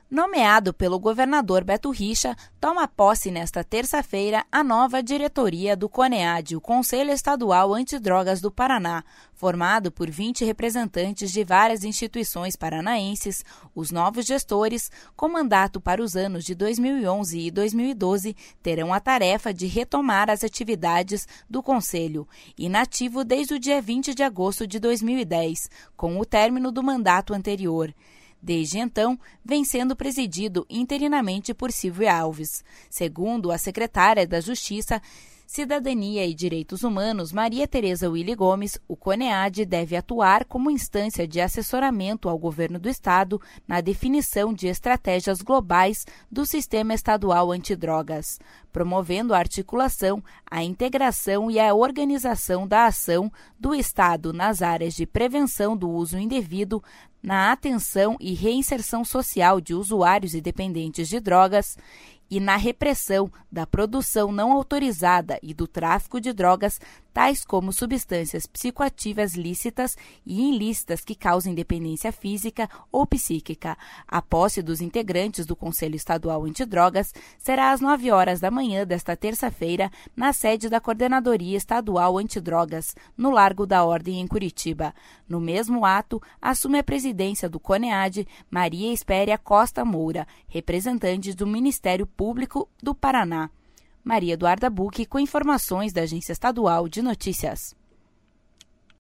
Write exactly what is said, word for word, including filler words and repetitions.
Nomeado pelo governador Beto Richa, toma posse nesta terça-feira a nova diretoria do CONEAD, o Conselho Estadual Antidrogas do Paraná. Formado por vinte representantes de várias instituições paranaenses, os novos gestores, com mandato para os anos de dois mil e onze e dois mil e doze, terão a tarefa de retomar as atividades do Conselho, inativo desde o dia vinte de agosto de dois mil e dez, com o término do mandato anterior. Desde então, vem sendo presidido interinamente por Silvia Alves. Segundo a secretária da Justiça, Cidadania e Direitos Humanos, Maria Tereza Willy Gomes, o CONEAD deve atuar como instância de assessoramento ao governo do Estado na definição de estratégias globais do sistema estadual antidrogas, promovendo a articulação, a integração e a organização da ação do Estado nas áreas de prevenção do uso indevido, na atenção e reinserção social de usuários e dependentes de drogas e na repressão da produção não autorizada e do tráfico de drogas, tais como substâncias psicoativas lícitas e ilícitas que causem dependência física ou psíquica. A posse dos integrantes do Conselho Estadual Antidrogas será às nove horas da manhã desta terça-feira, na sede da Coordenadoria Estadual Antidrogas, no Largo da Ordem, em Curitiba. No mesmo ato, assume a presidência do CONEAD Maria Espéria Costa Moura, representante do Ministério Público do Paraná. Maria Eduarda Bucchi, com informações da Agência Estadual de Notícias.